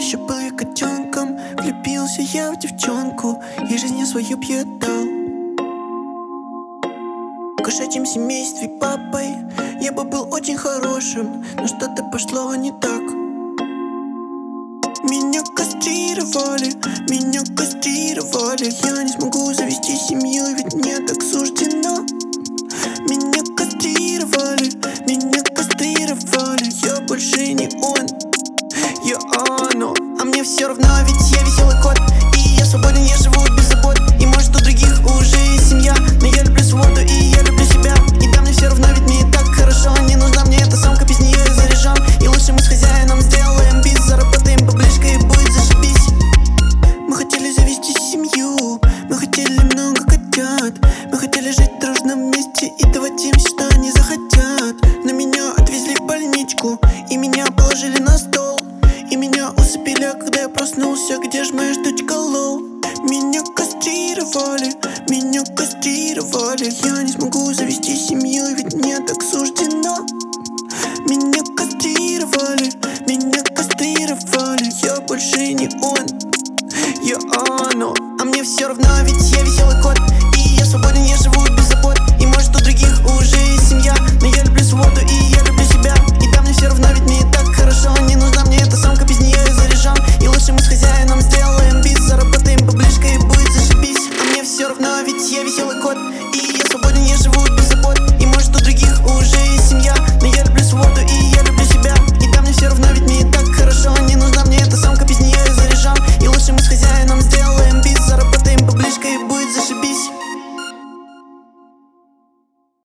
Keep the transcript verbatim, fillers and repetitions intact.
еще был я котенком, влюбился я в девчонку и жизнь свою б я дал. В кошачьем семействе папой я бы был очень хорошим, но что-то пошло не так. Меня кастрировали, меня кастрировали. Я не смогу завести семью, ведь мне так суждено. Меня кастрировали, меня кастрировали. Я больше не он, я оно. А мне все равно, ведь я веселый кот, и я свободен, я живу без забот. И может у других уже есть семья, но я люблю свободу и я люблю себя. И да, мне все равно, ведь мне и так хорошо. Не нужна мне эта самка, без нее я заряжен. И лучше мы с хозяином сделаем бис, заработаем поближка и будет зашибись. Мы хотели завести семью, мы хотели много котят. Мы хотели жить в дружном месте и давать им все, что они захотят. Но меня отвезли в больничку, и меня положили на стол. И меня усыпили, а когда я проснулся, где ж моя штучка лол? Меня кастрировали, меня кастрировали. Я не смогу завести семью.